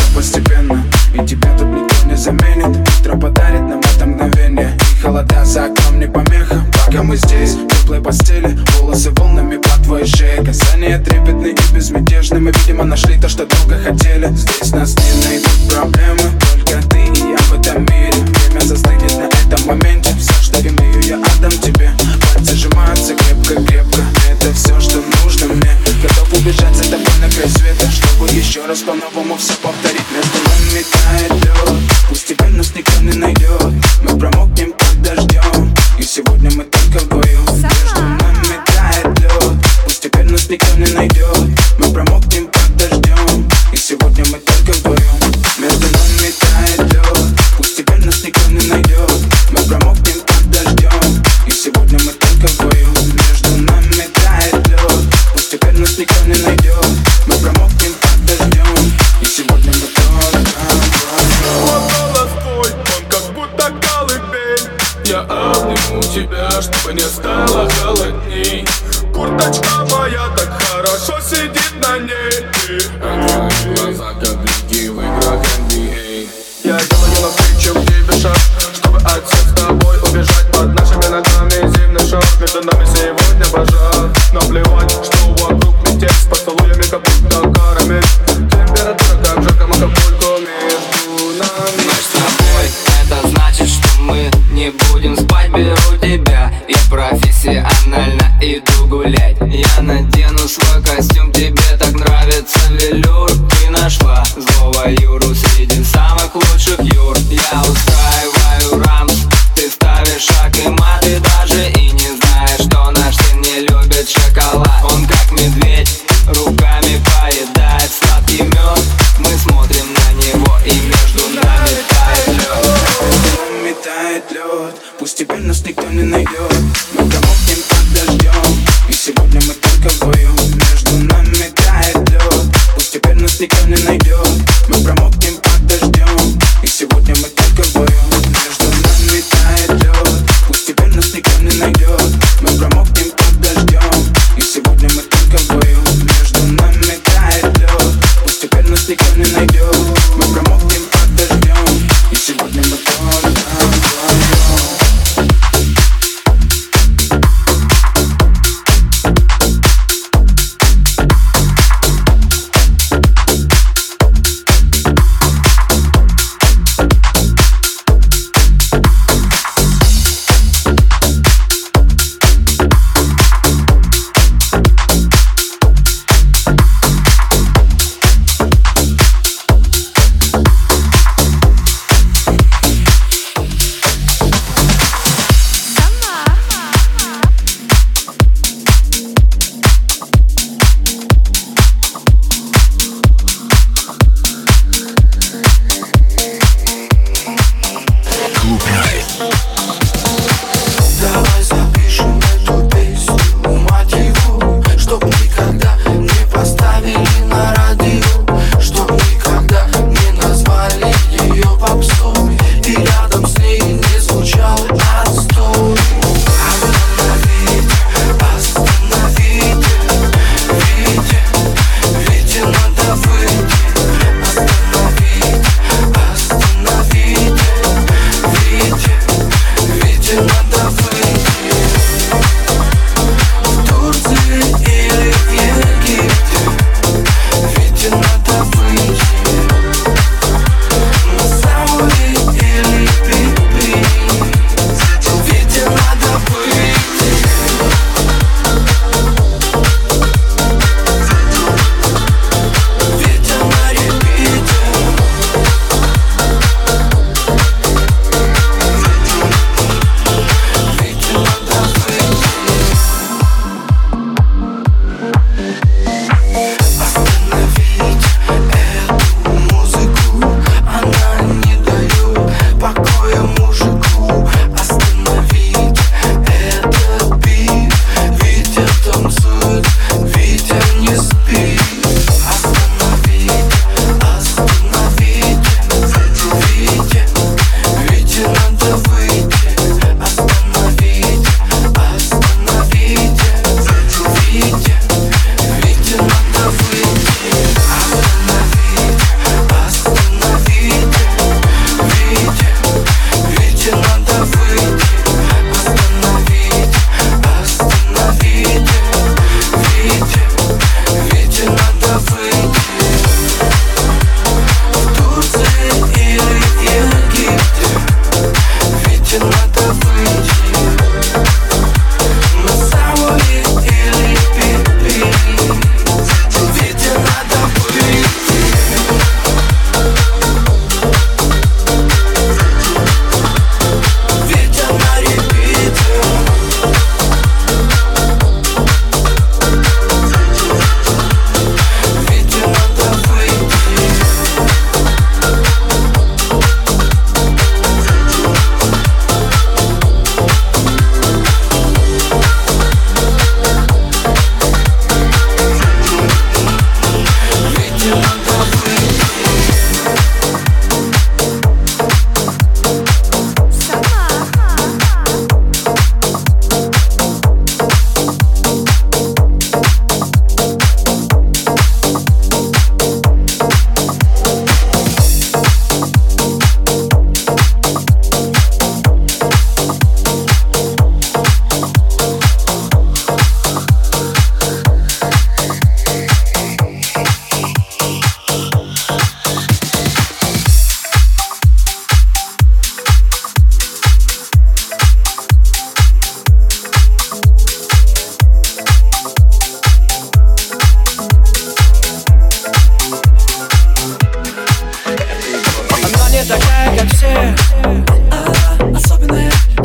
постепенно, и тебя тут никто не заменит. Утро подарит нам это мгновение, и холода за окном не помеха. Пока мы здесь, в теплой постели, волосы волнами по твоей шее, касания трепетны и безмятежны. Мы, видимо, нашли то, что долго хотели. Здесь нас не найдут проблемы, только ты и я в этом мире. Время застынет на этом моменте, все, что имею, я отдам тебе. Пальцы сжимаются крепко-крепко, это все, что нужно мне. Готов убежать за тобой на край света, чтобы еще раз по-новому все повторить. Между нами тает лед, пусть теперь нас никто не найдет. Мы промокнем под дождем, и сегодня мы только вдвоем. Между нами тает лед, пусть теперь нас никто не найдет. Мы промокнем под дождем, и сегодня мы только вдвоем. Между нами тает лед, пусть теперь нас никто не найдет. Мы промокнем под дождем, и сегодня мы только вдвоем. Между нами тает лед, пусть теперь нас никто не найдет. Мы промокнем под дождем, и сегодня мы только вдвоем. Голос твой, он как будто колыбель. Я обниму тебя, чтобы не стало холодней. Курточка моя так хорошо сидит на ней. А твои глаза как блики в играх NBA. Я делаю навстречу тебе шаг, чтобы от всех с тобой убежать. Под нашими ногами зимний шаг, между нами сегодня пожар. Наплевать, что вокруг метель, с поцелуями как будто карамель. Температура как в жарком Акапулько. Между нами мы с тобой, это значит, что мы не будем спать. Беру тебя, я профессионально иду гулять. Я надену свой костюм, тебе так нравится велюр. Ты нашла злого Юру среди самых лучших Юр. Я устраиваю рамс, ты ставишь шаг и мат. Ты даже и не знаешь, что наш сын не любит шоколад. Он как медведь, руками поедает сладкий мед. Мы смотрим на него, и между нами тает лед. Между нами тает лед, пусть теперь нас никто не найдет. Мы промокнем под дождем, и сегодня мы только вдвоем. Между нами тает лед, пусть теперь нас никто не найдет. Мы промокнем под дождем, и сегодня мы только вдвоем. Между нами тает лед, пусть теперь нас никто не найдет. Мы промокнем под дождем, и сегодня мы только вдвоем. Между нами тает лед, пусть теперь нас никто не найдет. Мы промокнем под дождем, и сегодня мы только вдвоем.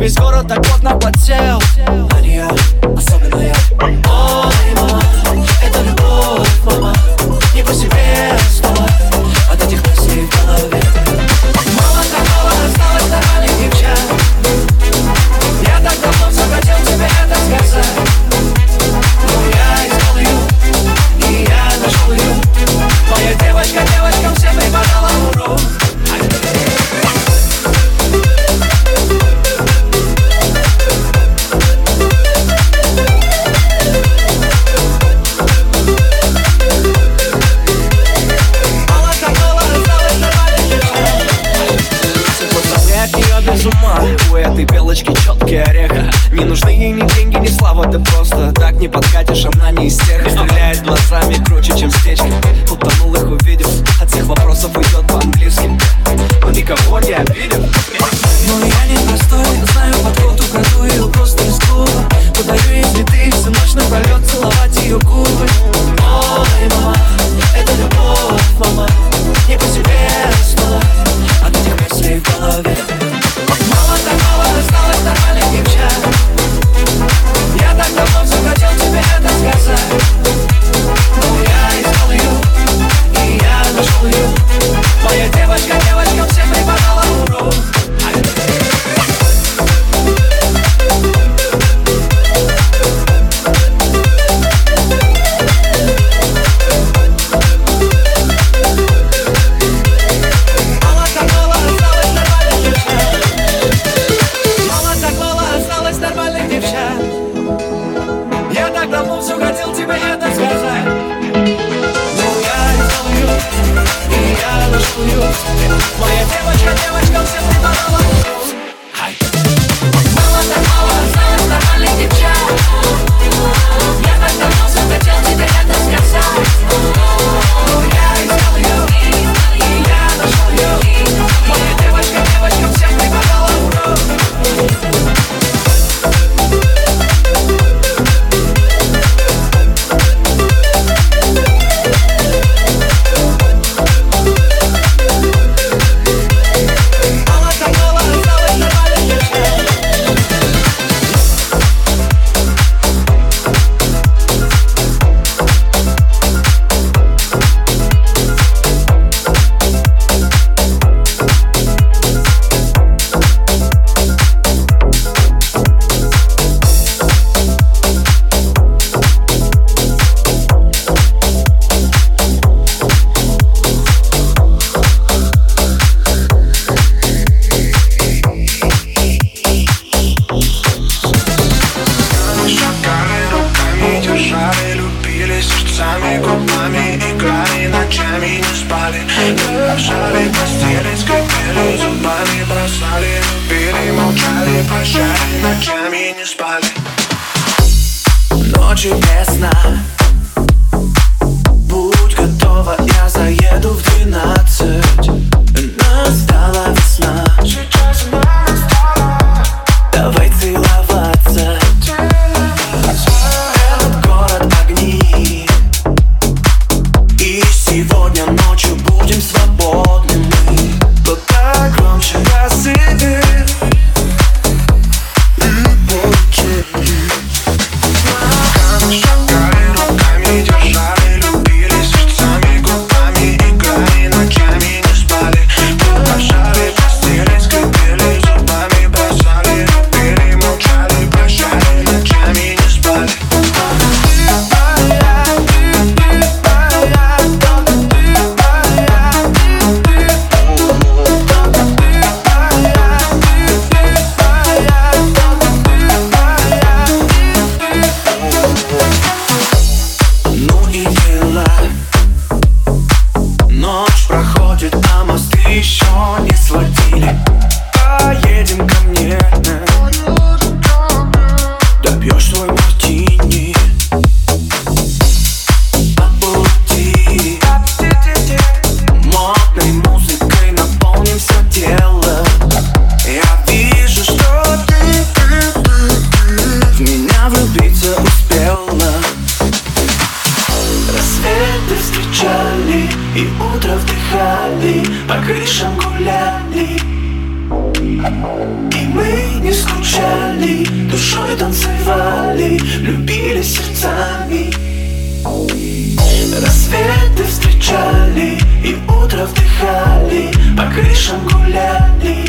Весь город так плотно подсел на нее, особенно я. Ой, мама, это любовь, мама. Не по себе снова от этих мыслей в голове. Мало такого осталось нормальных девчат. Я так давно все хотел тебе это сказать, но я искал ее, и я нашел ее. Моя девочка, девочкам всем преподала урок. Без ума, у этой белочки четкий ореха. Не нужны ей ни деньги, ни слава. Ты просто так не подкатишь, она не из тех. Стреляет глазами круче, чем стечки. Утонул их увидев, от всех вопросов уйдет по-английски. Но никого не обидел. Но я не простой, знаю подход, украду ее просто из клуба. Подарю ей цветы, всю ночь напролет целовать ее губы. Ой, мама, это любовь, мама. Не по себе снова от этих мыслей в голове. Мало такого осталось нормальных девчат. Я так давно все хотел тебе это сказать, но я искал ее, и я нашел ее. Моя девочка, девочкам всем преподала урок. Моя девочка, девочкам всем преподала урок. Мало так мало осталось нормальных девчат. Я так давно все хотел тебе это сказать, но я искал ее, и я нашел ее. Моя девочка, девочкам всем преподала урок. Ночи без сна. Будь готова, я заеду в 12. Настала весна. Давай целоваться. Этот город огни. И сегодня ночью будем свободны мы. Кто-то громче рассыпет. И утро вдыхали, по крышам гуляли. И мы не скучали, душой танцевали, любили сердцами. Рассветы встречали и утро вдыхали, по крышам гуляли.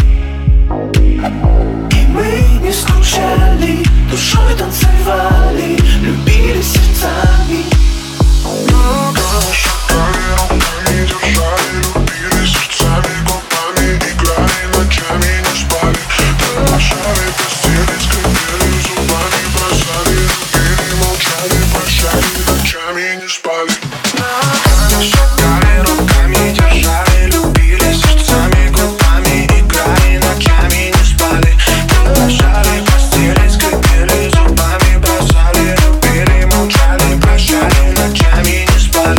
И мы не скучали, душой танцевали, любили сердцами. Много шагали, руками держали, любили сердцами, губами играли, ночами не спали. Приглашали постели, скрипели зубами, бросали, любили, молчали, прощали, ночами не спали. Много шагали, руками держали, любили сердцами, губами играли, ночами не спали. Приглашали постели, скрипели зубами, бросали, любили, молчали, прощали, ночами не спали.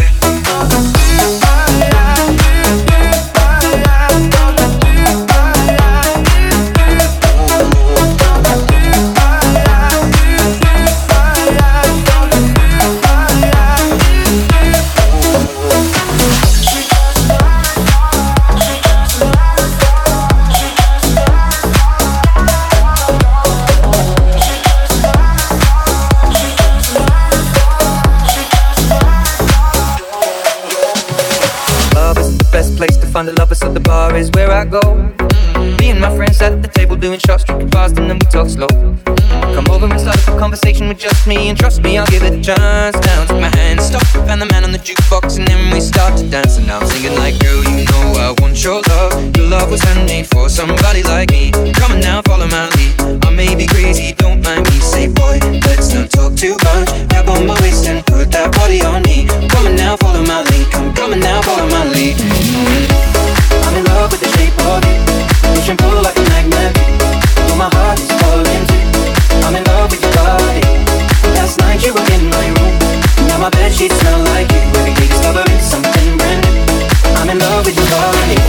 Find the lovers at the bar is where I go. Me and my friends at the table doing shots, drinking fast and then we talk slow. Come over and start a conversation with just me, and trust me, I'll give it a chance. Down, take my hand, stop, and the man on the jukebox, and then we start to dance. And I'm singing like, girl, you know I want your love. Your love was handmade for somebody like me. Come on now, follow my lead. I may be crazy, don't mind me. Say, boy, let's not talk too much. Grab on my waist and put that body on me. Come on now, follow my lead. Come on now, follow my lead. I'm in love with the shape of you. Push and pull like a magnet. Oh, my heart is falling too. I'm in love with your body. Last night you were in my room. Now my bedsheets smell like you. Every day discovering something brand new. I'm in love with your body.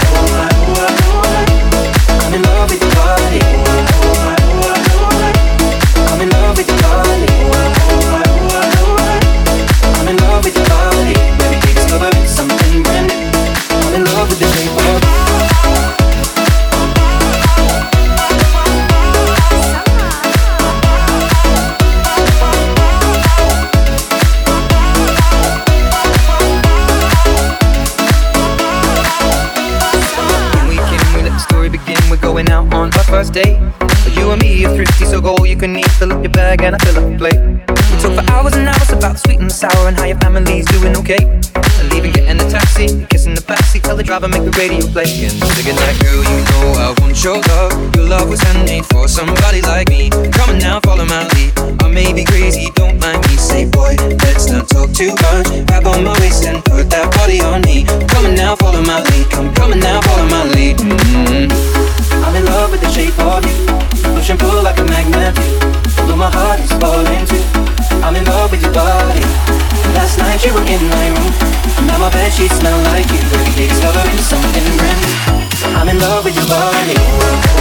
I'm in love with your body. I'm in love with your body. I'm in love with your body. Every day discovering something brand new. I'm in love with the shape of you. Going out on our first date. But you and me are thrifty, so go all you can eat. Fill up your bag and I fill up the plate. We talk for hours and hours about the sweet and the sour and how your family's doing okay. And leaving, getting the taxi, kissing the backseat, tell the driver make the radio play. And singing like, girl, you know I want your love. Your love was handmade for somebody like me. Come on now, follow my lead. I may be crazy, don't mind me. Say, boy, let's not talk too much. Grab on my waist and put that body on me. Come on now, follow my lead. Come on now, follow my lead. I'm in love with the shape of you. Push and pull like a magnet. Although my heart is falling too. I'm in love with your body. Last night you were in my room. Now my bedsheets smell like you. Every day discovering something brand new. I'm in love with your body.